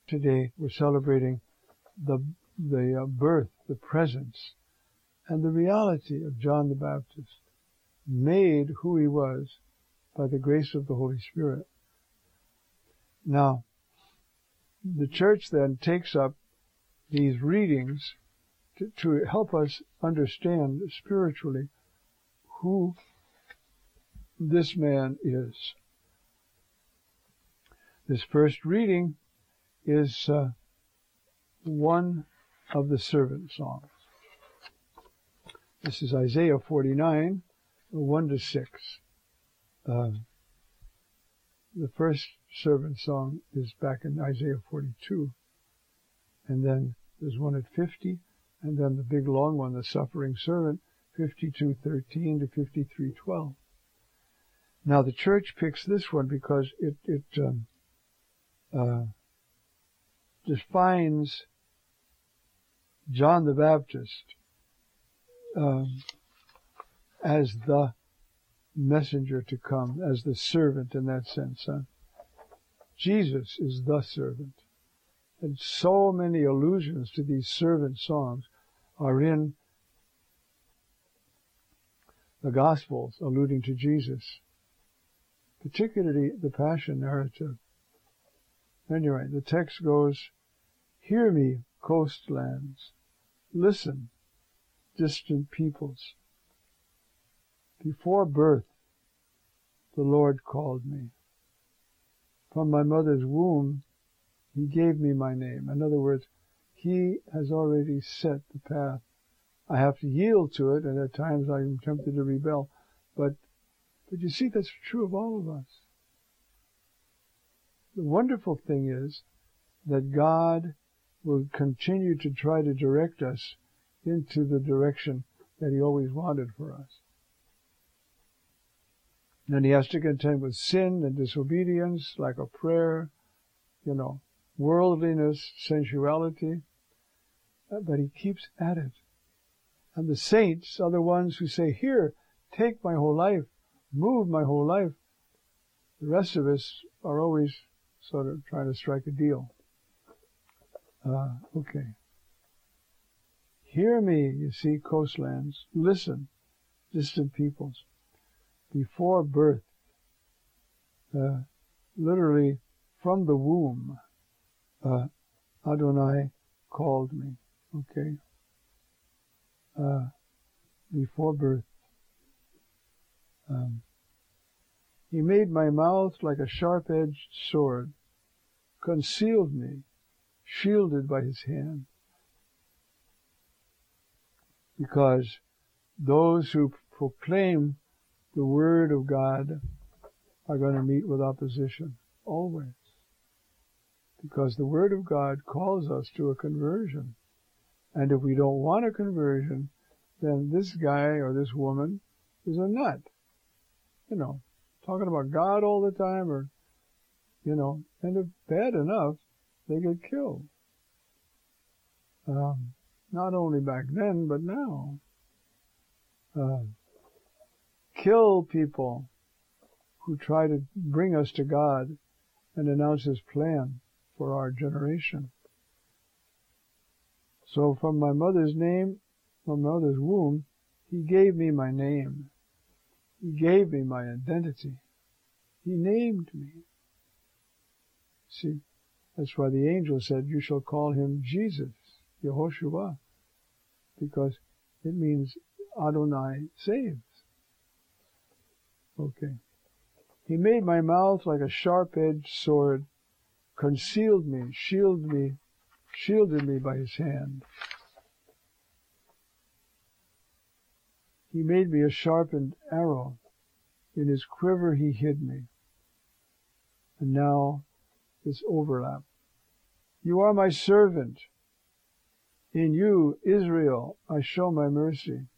Today we're celebrating the birth, the presence, and the reality of John the Baptist, made who he was by the grace of the Holy Spirit. Now, the church then takes up these readings to help us understand spiritually who this man is. This first reading is one of the servant songs. This is Isaiah 49, 1-6. The first servant song is back in Isaiah 42, and then there's one at 50, and then the big long one, the suffering servant, 52:13 to 53:12. Now the church picks this one because it defines John the Baptist as the messenger to come, as the servant in that sense. Jesus is the servant. And so many allusions to these servant songs are in the Gospels alluding to Jesus, particularly the Passion narrative. Anyway, the text goes, "Hear me, coastlands. Listen, distant peoples. Before birth, the Lord called me. From my mother's womb, he gave me my name." In other words, he has already set the path. I have to yield to it, and at times I'm tempted to rebel. But you see, that's true of all of us. The wonderful thing is that God will continue to try to direct us into the direction that he always wanted for us. And he has to contend with sin and disobedience, like a prayer, worldliness, sensuality, but he keeps at it. And the saints are the ones who say, "Here, take my whole life, move my whole life." The rest of us are always sort of trying to strike a deal. Okay. Hear me, you see, coastlands. Listen, distant peoples. Before birth, literally from the womb, Adonai called me. Okay. Before birth. He made my mouth like a sharp-edged sword, concealed me, shielded by his hand. Because those who proclaim the word of God are going to meet with opposition, always. Because the word of God calls us to a conversion. And if we don't want a conversion, then this guy or this woman is a nut. Talking about God all the time, or, and if bad enough, they get killed. Not only back then, but now. Kill people who try to bring us to God and announce his plan for our generation. So from my mother's womb, he gave me my name. He gave me my identity. He named me. See, that's why the angel said, "You shall call him Jesus, Yehoshua," because it means Adonai saves. Okay. He made my mouth like a sharp-edged sword, concealed me, shielded me by his hand. He made me a sharpened arrow. In his quiver he hid me. And now this overlap. You are my servant. In you, Israel, I show my mercy.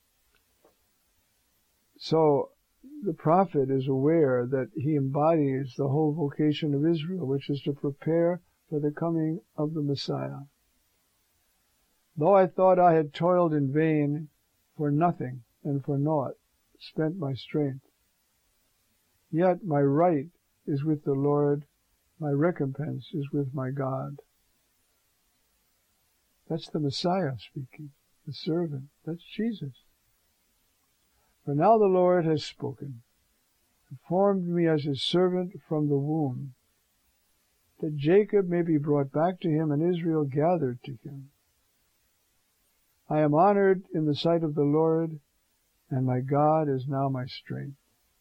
So the prophet is aware that he embodies the whole vocation of Israel, which is to prepare for the coming of the Messiah. Though I thought I had toiled in vain, for nothing and for naught, spent my strength, yet my right is with the Lord, My recompense is with my God. That's the Messiah speaking, the servant. That's Jesus. For now the Lord has spoken, and formed me as his servant from the womb, that Jacob may be brought back to him and Israel gathered to him. I am honored in the sight of the Lord, and my God is now my strength.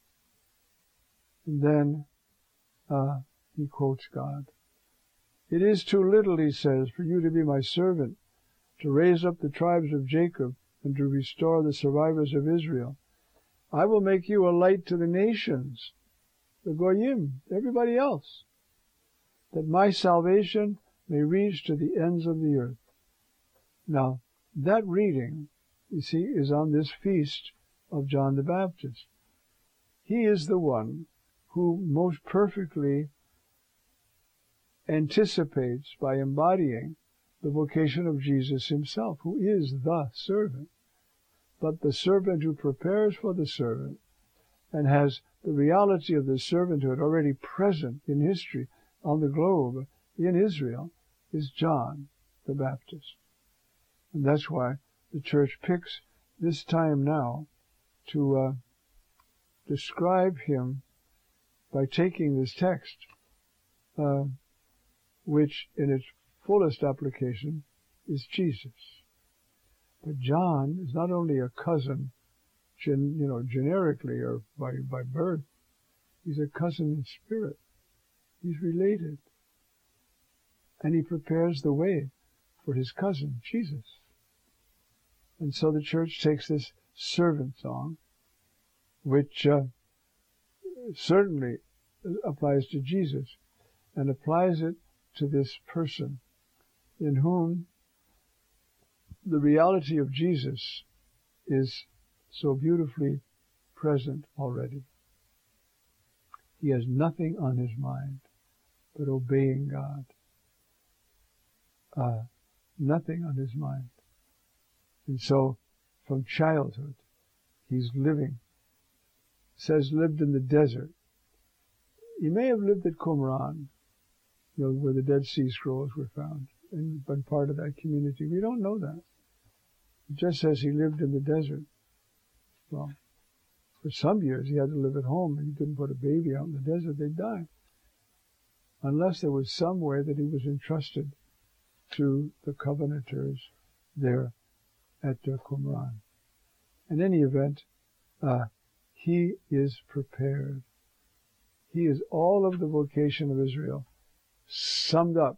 And then he quotes God. It is too little, he says, for you to be my servant, to raise up the tribes of Jacob and to restore the survivors of Israel. I will make you a light to the nations, the Goyim, everybody else, that my salvation may reach to the ends of the earth. Now, that reading, you see, is on this feast of John the Baptist. He is the one who most perfectly anticipates by embodying the vocation of Jesus himself, who is the servant. But the servant who prepares for the servant and has the reality of the servanthood already present in history on the globe in Israel is John the Baptist. And that's why the church picks this time now to describe him by taking this text, which in its fullest application is Jesus. But John is not only a cousin, generically or by birth. He's a cousin in spirit. He's related. And he prepares the way for his cousin, Jesus. And so the church takes this servant song, which certainly applies to Jesus, and applies it to this person in whom the reality of Jesus is so beautifully present already. He has nothing on his mind but obeying God. Nothing on his mind. And so, from childhood, he's lived in the desert. He may have lived at Qumran, where the Dead Sea Scrolls were found, and been part of that community. We don't know that. It just says he lived in the desert. Well, for some years he had to live at home, and you couldn't put a baby out in the desert, they'd die. Unless there was some way that he was entrusted to the Covenanters there at Qumran. In any event, he is prepared. He is all of the vocation of Israel summed up.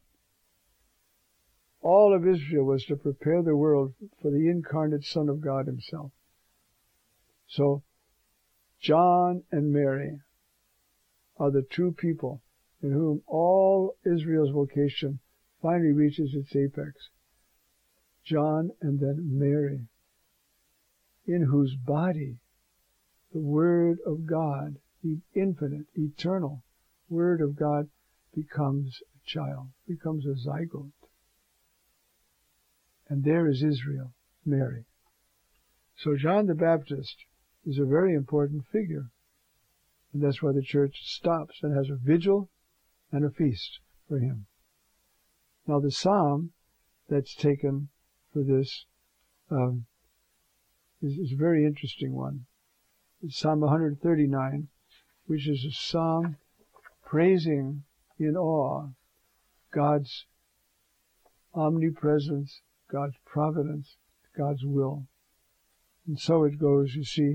All of Israel was to prepare the world for the incarnate Son of God himself. So, John and Mary are the two people in whom all Israel's vocation finally reaches its apex. John and then Mary, in whose body the Word of God, the infinite, eternal Word of God, becomes a child, becomes a zygote. And there is Israel, Mary. So John the Baptist is a very important figure. And that's why the church stops and has a vigil and a feast for him. Now the psalm that's taken for this is a very interesting one. It's Psalm 139, which is a psalm praising in awe God's omnipresence, God's providence, God's will. And so it goes, you see,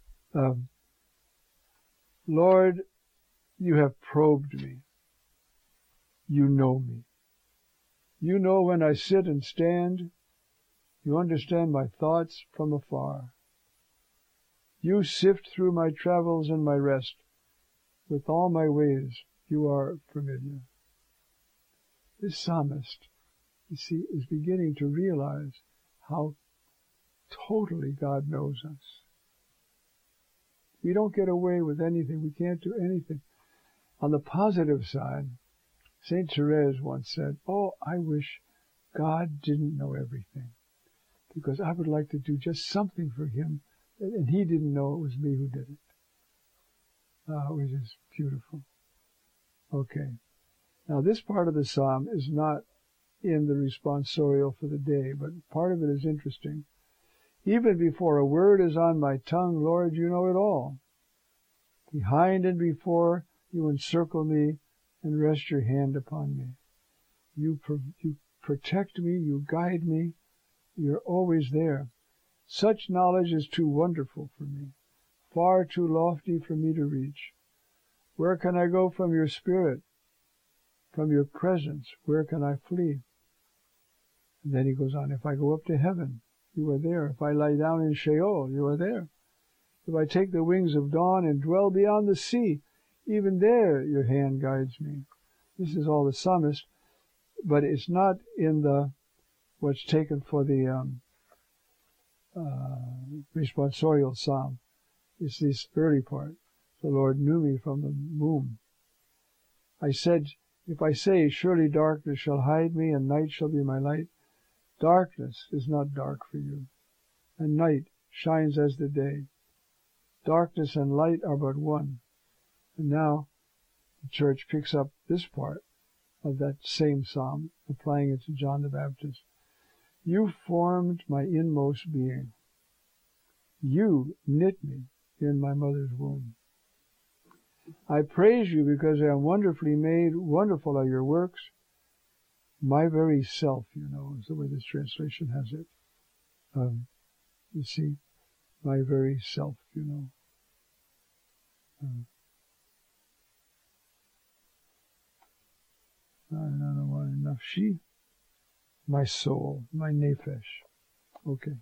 Lord, you have probed me. You know me. You know when I sit and stand. You understand my thoughts from afar. You sift through my travels and my rest. With all my ways, you are familiar. This psalmist, you see, is beginning to realize how totally God knows us. We don't get away with anything. We can't do anything. On the positive side, Saint Therese once said, "Oh, I wish God didn't know everything, because I would like to do just something for him, and he didn't know it was me who did it." Which is beautiful. Okay. Now this part of the psalm is not in the responsorial for the day, but part of it is interesting. Even before a word is on my tongue, Lord, you know it all. Behind and before, you encircle me and rest your hand upon me. You protect me, you guide me, you're always there. Such knowledge is too wonderful for me, far too lofty for me to reach. Where can I go from your spirit? From your presence, where can I flee? And then he goes on, if I go up to heaven, you are there. If I lie down in Sheol, you are there. If I take the wings of dawn and dwell beyond the sea, even there your hand guides me. This is all the psalmist, but it's not in the what's taken for the responsorial psalm. It's this early part. The Lord knew me from the womb. I said, if I say, surely darkness shall hide me, and night shall be my light, darkness is not dark for you, and night shines as the day. Darkness and light are but one. And now the church picks up this part of that same psalm, applying it to John the Baptist. You formed my inmost being. You knit me in my mother's womb. I praise you because I am wonderfully made. Wonderful are your works. My very self, you know, is the way this translation has it. You see, my very self, you know. I don't know why, nafshi, my soul, my nephesh. Okay.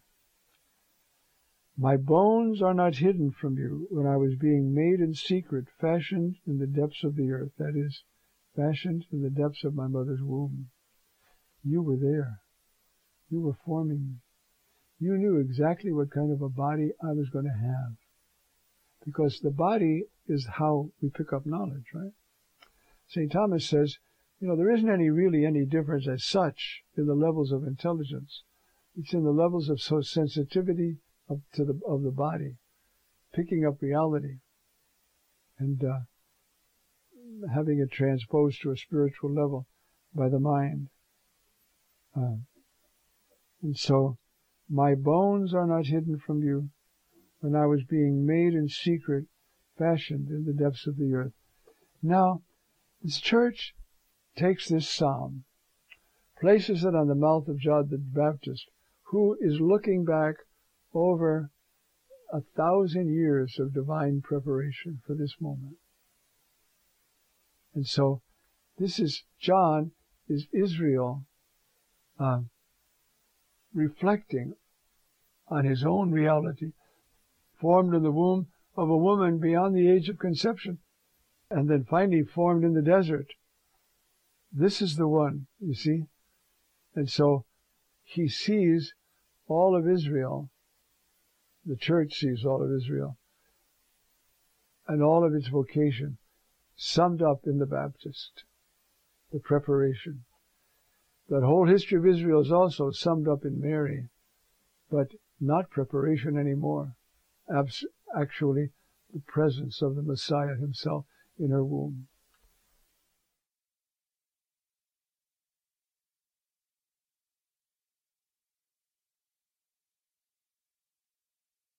My bones are not hidden from you when I was being made in secret, fashioned in the depths of the earth. That is, fashioned in the depths of my mother's womb. You were there. You were forming me. You knew exactly what kind of a body I was going to have. Because the body is how we pick up knowledge, right? St. Thomas says, you know, there isn't really any difference as such in the levels of intelligence. It's in the levels of sensitivity of the body, picking up reality and having it transposed to a spiritual level by the mind. And so, my bones are not hidden from you when I was being made in secret, fashioned in the depths of the earth. Now, this church takes this psalm, places it on the mouth of John the Baptist, who is looking back over 1,000 years of divine preparation for this moment. And so, this is, John is Israel reflecting on his own reality, formed in the womb of a woman beyond the age of conception, and then finally formed in the desert. This is the one, you see. And so he sees all of Israel, the church sees all of Israel, and all of its vocation summed up in the Baptist, the preparation. That whole history of Israel is also summed up in Mary, but not preparation anymore. Actually, the presence of the Messiah himself in her womb.